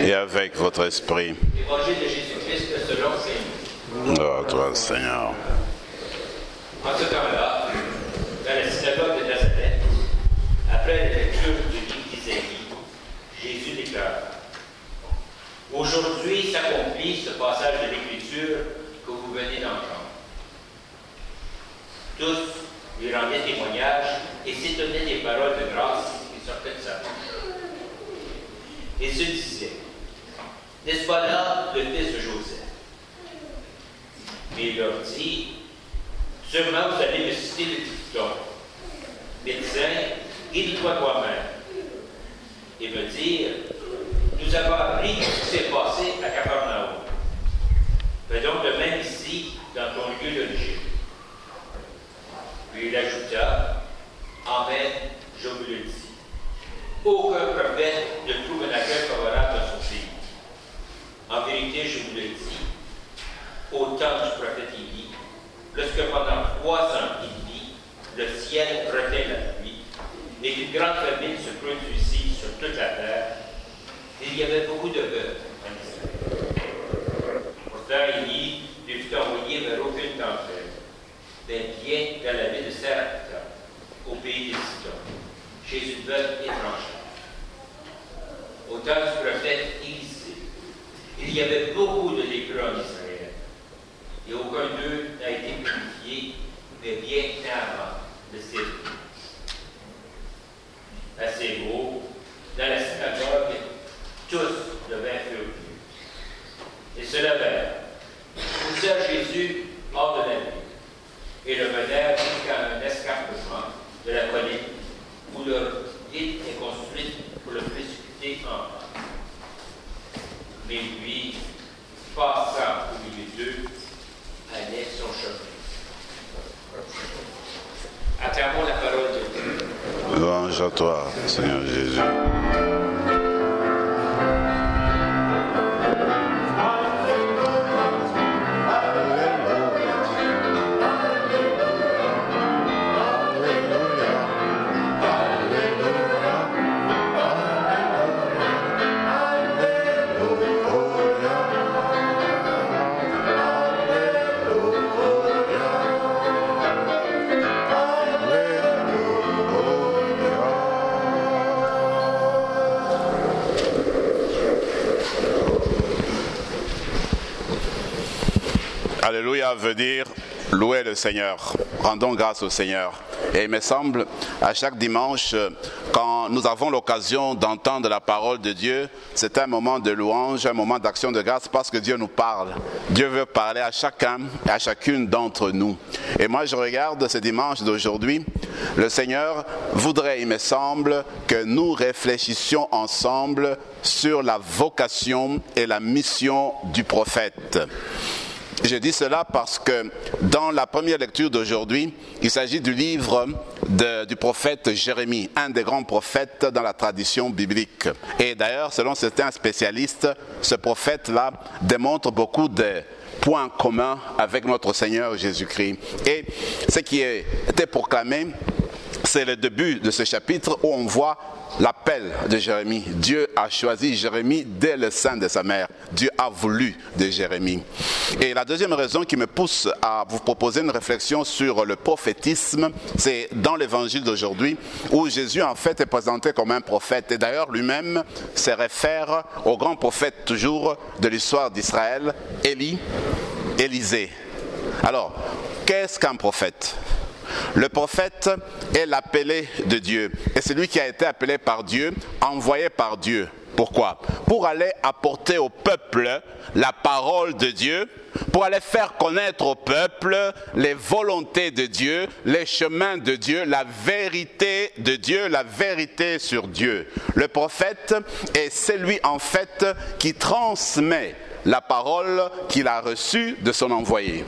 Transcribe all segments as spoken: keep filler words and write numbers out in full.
et avec votre esprit. Évangile de Jésus-Christ selon Saint Luc. Gloire à toi, Seigneur. En ce temps-là, dans la synagogue de Nazareth, après la lecture du livre d'Isaïe, Jésus déclara: Aujourd'hui s'accomplit ce passage de l'Écriture que vous venez d'entendre. Tous lui rendaient témoignage et s'étonnaient des paroles de grâce qui sortaient de sa bouche. Et se disaient: N'est-ce pas là le fils de Joseph? Mais il leur dit: Sûrement vous allez me citer le dicton: Médecin, guéris-toi toi-même. Et me dire: Nous avons appris ce qui s'est passé à Capharnaüm. Fais donc de même ici, dans ton lieu d'origine. Puis il ajouta: Amen, je vous le dis. Aucun prophète ne trouve un accueil favorable dans son pays. En vérité, je vous le dis, au temps du prophète Élie, lorsque pendant trois ans il vit, le ciel retint la pluie, et qu'une grande famine se produisit sur toute la terre, il y avait beaucoup de veuves en Israël. Pourtant, Élie ne fut envoyé vers aucune d'entre elles, mais bien vers la ville de Sarepta, au pays des Sidons, chez une veuve étrangère. Au temps du prophète Élisée, il y avait beaucoup de lépreux en Israël, et aucun d'eux n'a été purifié, mais bien avant le séjour. À ces mots, dans la synagogue, tous devinrent furieux. Ils se levèrent, poussèrent Jésus hors de la ville, et le menèrent jusqu'à un escarpement de la colline, où leur ville est construite pour le précipiter en bas. Mais lui, passant au milieu d'eux, allait son chemin. Acclamons la parole de Dieu. Louange à toi, Seigneur Jésus. Alléluia veut dire louer le Seigneur. Rendons grâce au Seigneur. Et il me semble, à chaque dimanche, quand nous avons l'occasion d'entendre la parole de Dieu, c'est un moment de louange, un moment d'action de grâce parce que Dieu nous parle. Dieu veut parler à chacun et à chacune d'entre nous. Et moi, je regarde ce dimanche d'aujourd'hui, le Seigneur voudrait, il me semble, que nous réfléchissions ensemble sur la vocation et la mission du prophète. Je dis cela parce que dans la première lecture d'aujourd'hui, il s'agit du livre de, du prophète Jérémie, un des grands prophètes dans la tradition biblique. Et d'ailleurs, selon certains spécialistes, ce prophète-là démontre beaucoup de points communs avec notre Seigneur Jésus-Christ. Et ce qui a été proclamé, c'est le début de ce chapitre où on voit l'appel de Jérémie. Dieu a choisi Jérémie dès le sein de sa mère. Dieu a voulu de Jérémie. Et la deuxième raison qui me pousse à vous proposer une réflexion sur le prophétisme, c'est dans l'évangile d'aujourd'hui où Jésus en fait est présenté comme un prophète. Et d'ailleurs lui-même se réfère au grand prophète toujours de l'histoire d'Israël, Élie, Élisée. Alors, qu'est-ce qu'un prophète ? Le prophète est l'appelé de Dieu. Et c'est lui qui a été appelé par Dieu, envoyé par Dieu. Pourquoi? Pour aller apporter au peuple la parole de Dieu, pour aller faire connaître au peuple les volontés de Dieu, les chemins de Dieu, la vérité de Dieu, la vérité sur Dieu. Le prophète est celui en fait qui transmet la parole qu'il a reçue de son envoyé.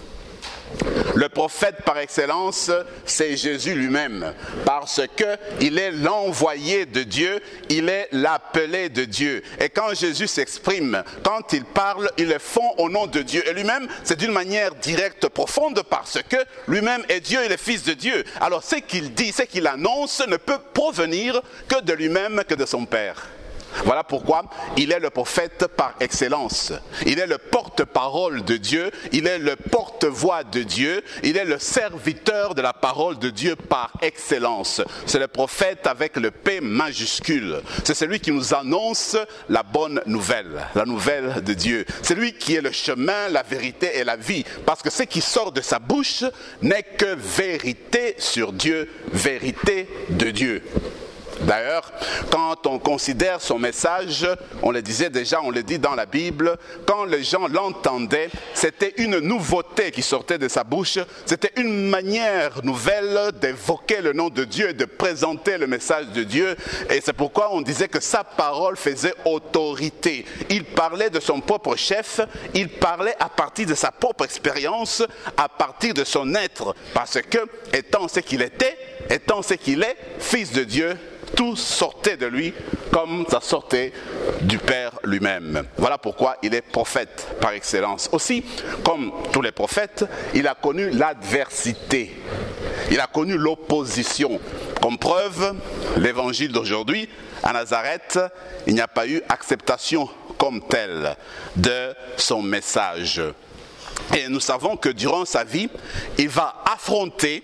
Le prophète par excellence, c'est Jésus lui-même, parce qu'il est l'envoyé de Dieu, il est l'appelé de Dieu. Et quand Jésus s'exprime, quand il parle, il le font au nom de Dieu. Et lui-même, c'est d'une manière directe, profonde, parce que lui-même est Dieu et le Fils de Dieu. Alors ce qu'il dit, ce qu'il annonce ne peut provenir que de lui-même, que de son Père. Voilà pourquoi il est le prophète par excellence. Il est le porte-parole de Dieu, il est le porte-voix de Dieu, il est le serviteur de la parole de Dieu par excellence. C'est le prophète avec le P majuscule. C'est celui qui nous annonce la bonne nouvelle, la nouvelle de Dieu. C'est lui qui est le chemin, la vérité et la vie. Parce que ce qui sort de sa bouche n'est que vérité sur Dieu, vérité de Dieu. D'ailleurs, quand on considère son message, on le disait déjà, on le dit dans la Bible, quand les gens l'entendaient, c'était une nouveauté qui sortait de sa bouche, c'était une manière nouvelle d'évoquer le nom de Dieu et de présenter le message de Dieu. Et c'est pourquoi on disait que sa parole faisait autorité. Il parlait de son propre chef, il parlait à partir de sa propre expérience, à partir de son être, parce que, étant ce qu'il était, étant ce qu'il est, fils de Dieu, tout sortait de lui comme ça sortait du Père lui-même. Voilà pourquoi il est prophète par excellence. Aussi, comme tous les prophètes, il a connu l'adversité. Il a connu l'opposition. Comme preuve, l'évangile d'aujourd'hui, à Nazareth, il n'y a pas eu acceptation comme telle de son message. Et nous savons que durant sa vie, il va affronter,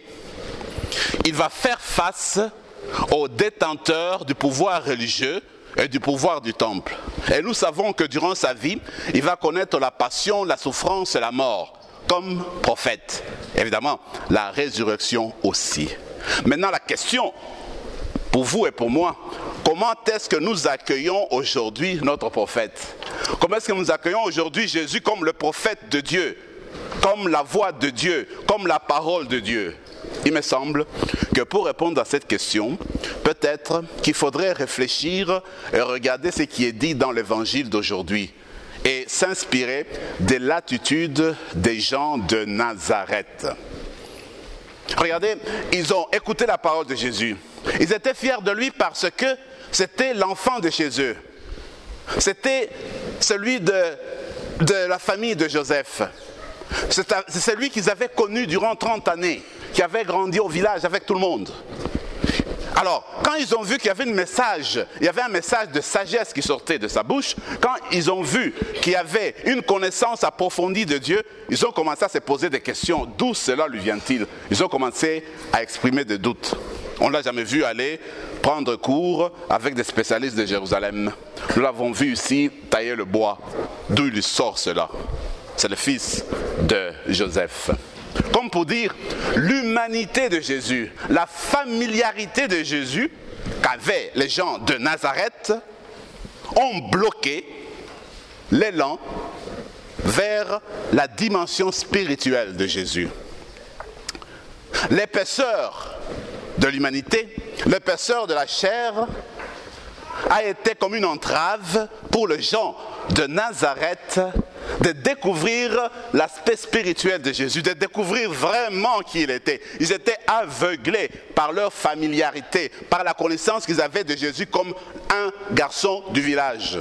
il va faire face aux détenteurs du pouvoir religieux et du pouvoir du temple. Et nous savons que durant sa vie, il va connaître la passion, la souffrance et la mort comme prophète. Évidemment, la résurrection aussi. Maintenant, la question pour vous et pour moi, comment est-ce que nous accueillons aujourd'hui notre prophète? Comment est-ce que nous accueillons aujourd'hui Jésus comme le prophète de Dieu, comme la voix de Dieu, comme la parole de Dieu? Il me semble que pour répondre à cette question, peut-être qu'il faudrait réfléchir et regarder ce qui est dit dans l'évangile d'aujourd'hui et s'inspirer de l'attitude des gens de Nazareth. Regardez, ils ont écouté la parole de Jésus. Ils étaient fiers de lui parce que c'était l'enfant de chez eux. C'était celui de, de la famille de Joseph. C'est celui qu'ils avaient connu durant trente années, qui avait grandi au village avec tout le monde. Alors, quand ils ont vu qu'il y avait un message, il y avait un message de sagesse qui sortait de sa bouche, quand ils ont vu qu'il y avait une connaissance approfondie de Dieu, ils ont commencé à se poser des questions. D'où cela lui vient-il? Ils ont commencé à exprimer des doutes. On ne l'a jamais vu aller prendre cours avec des spécialistes de Jérusalem. Nous l'avons vu ici tailler le bois. D'où il sort cela? C'est le fils de Joseph. Comme pour dire, l'humanité de Jésus, la familiarité de Jésus qu'avaient les gens de Nazareth ont bloqué l'élan vers la dimension spirituelle de Jésus. L'épaisseur de l'humanité, l'épaisseur de la chair a été comme une entrave pour les gens de Nazareth de découvrir l'aspect spirituel de Jésus, de découvrir vraiment qui il était. Ils étaient aveuglés par leur familiarité, par la connaissance qu'ils avaient de Jésus comme un garçon du village.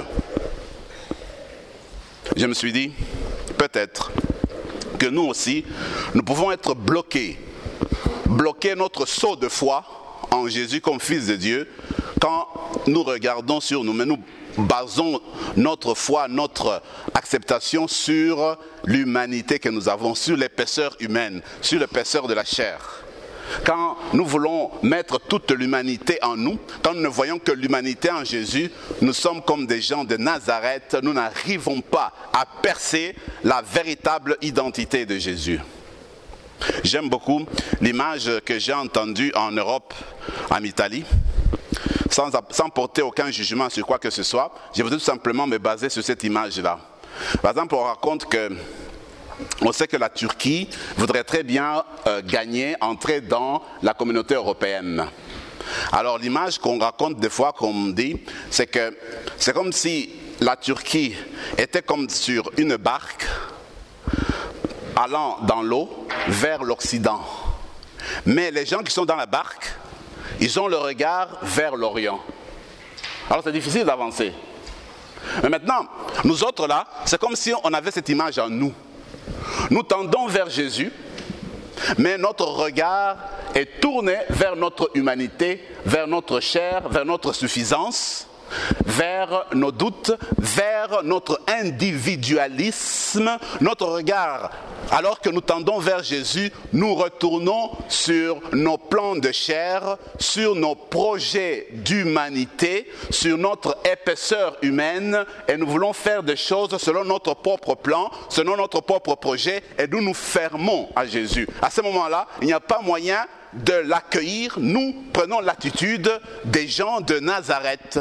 Je me suis dit, peut-être que nous aussi, nous pouvons être bloqués, bloquer notre saut de foi en Jésus comme Fils de Dieu, quand nous regardons sur nous, mais nous basons notre foi, notre acceptation sur l'humanité que nous avons, sur l'épaisseur humaine, sur l'épaisseur de la chair. Quand nous voulons mettre toute l'humanité en nous, quand nous ne voyons que l'humanité en Jésus, nous sommes comme des gens de Nazareth, nous n'arrivons pas à percer la véritable identité de Jésus. J'aime beaucoup l'image que j'ai entendue en Europe, en Italie. Sans, sans porter aucun jugement sur quoi que ce soit, je voudrais tout simplement me baser sur cette image-là. Par exemple, on raconte que, on sait que la Turquie voudrait très bien euh, gagner, entrer dans la communauté européenne. Alors l'image qu'on raconte des fois, qu'on dit, c'est que c'est comme si la Turquie était comme sur une barque allant dans l'eau vers l'Occident. Mais les gens qui sont dans la barque, ils ont le regard vers l'Orient. Alors c'est difficile d'avancer. Mais maintenant, nous autres là, c'est comme si on avait cette image en nous. Nous tendons vers Jésus, mais notre regard est tourné vers notre humanité, vers notre chair, vers notre suffisance. vers nos doutes, vers notre individualisme, notre regard. Alors que nous tendons vers Jésus, nous retournons sur nos plans de chair, sur nos projets d'humanité, sur notre épaisseur humaine, et nous voulons faire des choses selon notre propre plan, selon notre propre projet, et nous nous fermons à Jésus. À ce moment-là, il n'y a pas moyen de l'accueillir. Nous prenons l'attitude des gens de Nazareth.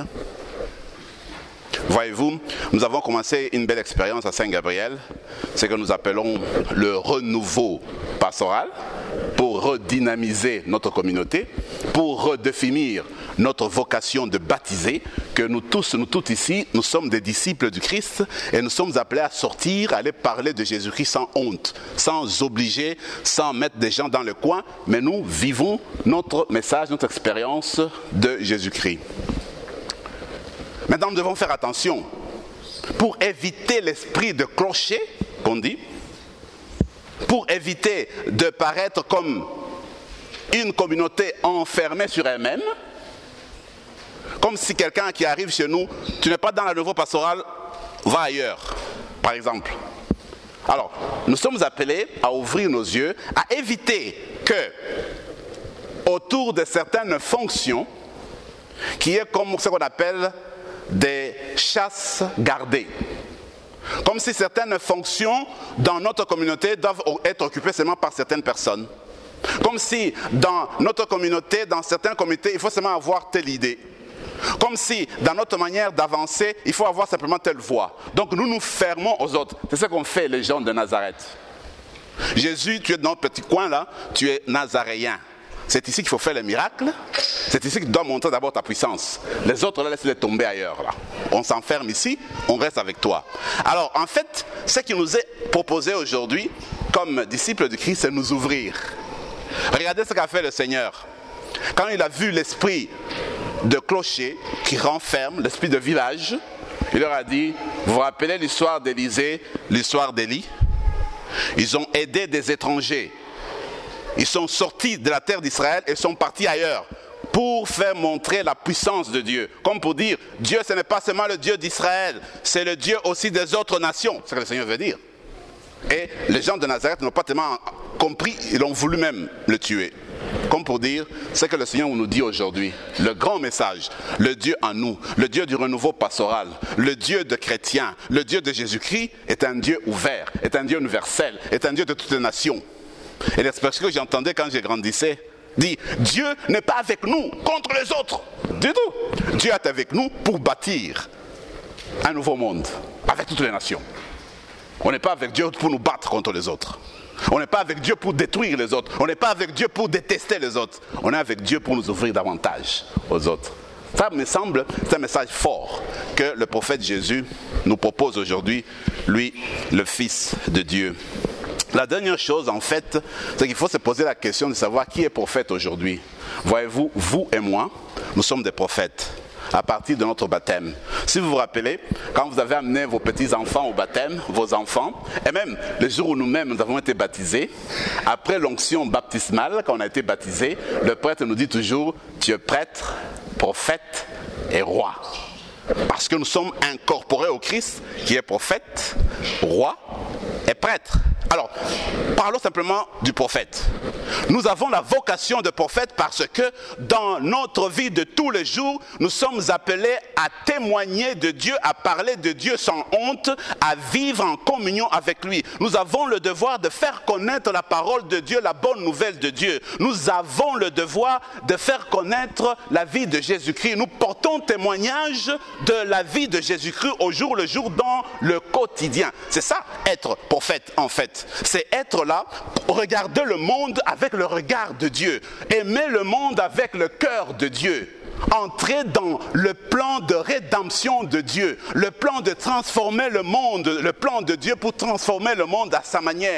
Voyez-vous, nous avons commencé une belle expérience à Saint-Gabriel, ce que nous appelons le renouveau pastoral, pour redynamiser notre communauté, pour redéfinir notre vocation de baptiser, que nous tous, nous tous ici, nous sommes des disciples du Christ et nous sommes appelés à sortir, à aller parler de Jésus-Christ sans honte, sans obliger, sans mettre des gens dans le coin, mais nous vivons notre message, notre expérience de Jésus-Christ. Maintenant, nous devons faire attention pour éviter l'esprit de clocher, qu'on dit, pour éviter de paraître comme une communauté enfermée sur elle-même, comme si quelqu'un qui arrive chez nous, tu n'es pas dans la nouveau pastoral, va ailleurs, par exemple. Alors, nous sommes appelés à ouvrir nos yeux, à éviter que, autour de certaines fonctions, qui est comme ce qu'on appelle des chasses gardées. Comme si certaines fonctions dans notre communauté doivent être occupées seulement par certaines personnes. Comme si dans notre communauté, dans certains comités, il faut seulement avoir telle idée. Comme si dans notre manière d'avancer, il faut avoir simplement telle voie. Donc nous nous fermons aux autres. C'est ce qu'ont fait les gens de Nazareth. Jésus, tu es dans le petit coin là, tu es nazaréen. C'est ici qu'il faut faire les miracles. C'est ici que tu dois montrer d'abord ta puissance. Les autres, là, laisse-les tomber ailleurs. Là. On s'enferme ici, on reste avec toi. Alors, en fait, ce qui nous est proposé aujourd'hui, comme disciples du Christ, c'est nous ouvrir. Regardez ce qu'a fait le Seigneur. Quand il a vu l'esprit de clocher qui renferme, l'esprit de village, il leur a dit, vous vous rappelez l'histoire d'Élisée, l'histoire d'Élie? Ils ont aidé des étrangers. Ils sont sortis de la terre d'Israël et sont partis ailleurs pour faire montrer la puissance de Dieu. Comme pour dire, Dieu ce n'est pas seulement le Dieu d'Israël, c'est le Dieu aussi des autres nations. C'est ce que le Seigneur veut dire. Et les gens de Nazareth n'ont pas tellement compris, ils ont voulu même le tuer. Comme pour dire, c'est que le Seigneur nous dit aujourd'hui, le grand message, le Dieu en nous, le Dieu du renouveau pastoral, le Dieu de chrétiens, le Dieu de Jésus-Christ est un Dieu ouvert, est un Dieu universel, est un Dieu de toutes les nations. Et l'expression que j'entendais quand j'ai grandissé dit, Dieu n'est pas avec nous contre les autres, du tout. Dieu est avec nous pour bâtir un nouveau monde avec toutes les nations. On n'est pas avec Dieu pour nous battre contre les autres. On n'est pas avec Dieu pour détruire les autres. On n'est pas avec Dieu pour détester les autres. On est avec Dieu pour nous ouvrir davantage aux autres. Ça me semble, c'est un message fort que le prophète Jésus nous propose aujourd'hui, lui, le Fils de Dieu. La dernière chose, en fait, c'est qu'il faut se poser la question de savoir qui est prophète aujourd'hui. Voyez-vous, vous et moi, nous sommes des prophètes à partir de notre baptême. Si vous vous rappelez, quand vous avez amené vos petits-enfants au baptême, vos enfants, et même le jour où nous-mêmes nous avons été baptisés, après l'onction baptismale, quand on a été baptisés, le prêtre nous dit toujours, tu es prêtre, prophète et roi. Parce que nous sommes incorporés au Christ, qui est prophète, roi et prêtre. Alors, parlons simplement du prophète. Nous avons la vocation de prophète parce que dans notre vie de tous les jours, nous sommes appelés à témoigner de Dieu, à parler de Dieu sans honte, à vivre en communion avec lui. Nous avons le devoir de faire connaître la parole de Dieu, la bonne nouvelle de Dieu. Nous avons le devoir de faire connaître la vie de Jésus-Christ. Nous portons témoignage de la vie de Jésus-Christ au jour le jour dans le quotidien. C'est ça, être prophète en fait. C'est être là, regarder le monde avec le regard de Dieu, aimer le monde avec le cœur de Dieu, entrer dans le plan de rédemption de Dieu, le plan de transformer le monde, le plan de Dieu pour transformer le monde à sa manière.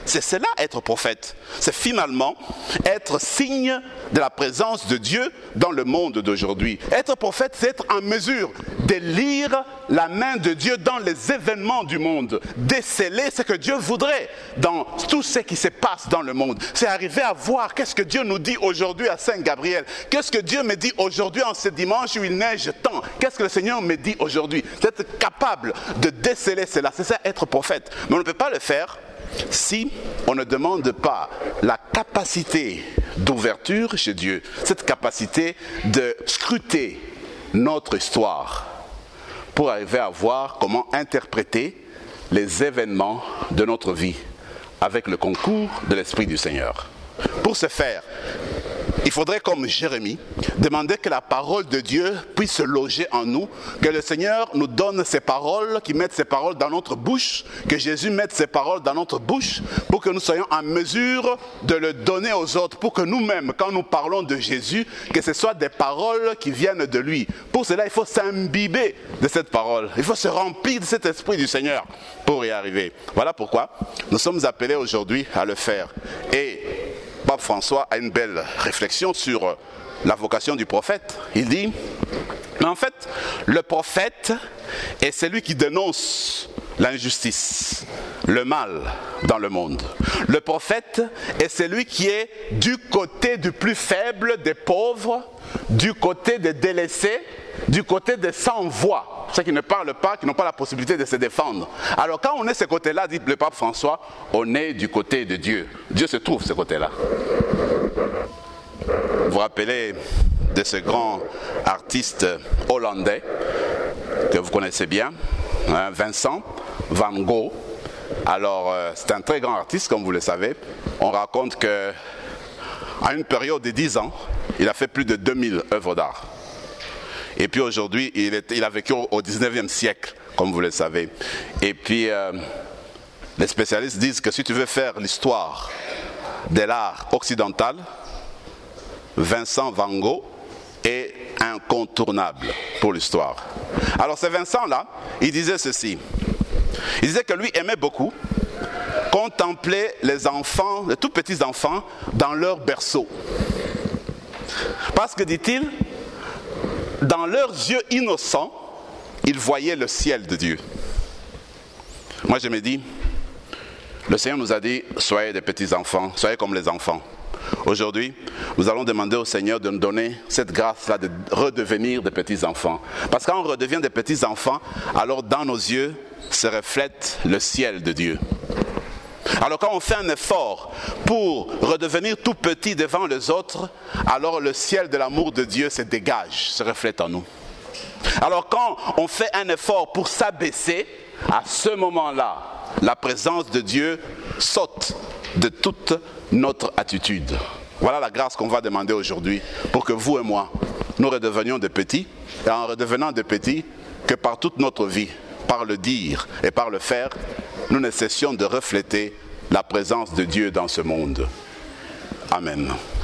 C'est cela être prophète. C'est finalement être signe de la présence de Dieu dans le monde d'aujourd'hui. Être prophète, c'est être en mesure de lire la main de Dieu dans les événements du monde, déceler ce que Dieu voudrait dans tout ce qui se passe dans le monde. C'est arriver à voir qu'est-ce que Dieu nous dit aujourd'hui à Saint-Gabriel. Qu'est-ce que Dieu me dit aujourd'hui en ce dimanche où il neige tant. Qu'est-ce que le Seigneur me dit aujourd'hui? C'est être capable de déceler cela. C'est ça être prophète. Mais on ne peut pas le faire si on ne demande pas la capacité d'ouverture chez Dieu, cette capacité de scruter notre histoire pour arriver à voir comment interpréter les événements de notre vie avec le concours de l'Esprit du Seigneur. Pour ce faire, il faudrait, comme Jérémie, demander que la parole de Dieu puisse se loger en nous, que le Seigneur nous donne ses paroles, qu'il mette ses paroles dans notre bouche, que Jésus mette ses paroles dans notre bouche, pour que nous soyons en mesure de le donner aux autres, pour que nous-mêmes, quand nous parlons de Jésus, que ce soit des paroles qui viennent de lui. Pour cela, il faut s'imbiber de cette parole, il faut se remplir de cet esprit du Seigneur pour y arriver. Voilà pourquoi nous sommes appelés aujourd'hui à le faire. Et Pape François a une belle réflexion sur la vocation du prophète. Il dit, mais en fait, le prophète est celui qui dénonce l'injustice, le mal dans le monde. Le prophète est celui qui est du côté du plus faible des pauvres, du côté des délaissés, du côté des sans-voix, ceux qui ne parlent pas, qui n'ont pas la possibilité de se défendre. Alors quand on est ce côté-là, dit le pape François, on est du côté de Dieu. Dieu se trouve ce côté-là. Vous vous rappelez de ce grand artiste hollandais que vous connaissez bien, hein, Vincent van Gogh. Alors euh, c'est un très grand artiste, comme vous le savez. On raconte que à une période de dix ans, il a fait plus de deux mille œuvres d'art. Et puis aujourd'hui, il, est, il a vécu au dix-neuvième siècle, comme vous le savez. Et puis, euh, les spécialistes disent que si tu veux faire l'histoire de l'art occidental, Vincent van Gogh est incontournable pour l'histoire. Alors ce Vincent-là, il disait ceci. Il disait que lui aimait beaucoup contempler les enfants, les tout petits enfants, dans leur berceau. Parce que, dit-il, dans leurs yeux innocents, ils voyaient le ciel de Dieu. Moi, je me dis, le Seigneur nous a dit, soyez des petits enfants, soyez comme les enfants. Aujourd'hui, nous allons demander au Seigneur de nous donner cette grâce-là de redevenir des petits enfants. Parce que quand on redevient des petits enfants, alors dans nos yeux se reflète le ciel de Dieu. Alors quand on fait un effort pour redevenir tout petit devant les autres, alors le ciel de l'amour de Dieu se dégage, se reflète en nous. Alors quand on fait un effort pour s'abaisser, à ce moment-là, la présence de Dieu saute de toute notre attitude. Voilà la grâce qu'on va demander aujourd'hui pour que vous et moi, nous redevenions des petits, et en redevenant des petits, que par toute notre vie, par le dire et par le faire, nous ne cessions de refléter la présence de Dieu dans ce monde. Amen.